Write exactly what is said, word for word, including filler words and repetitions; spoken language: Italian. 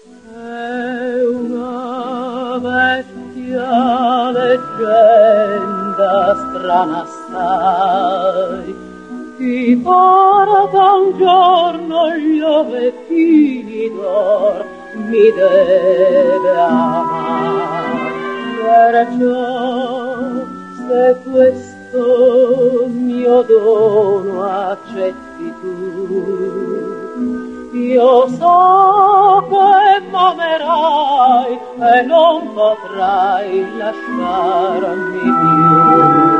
È una vecchia leggenda strana assai, ti porta un giorno gli ovettini d'or, mi deve amare. Perciò, se questo mio dono accetti tu, io so che m'amerai e non potrai lasciarmi più.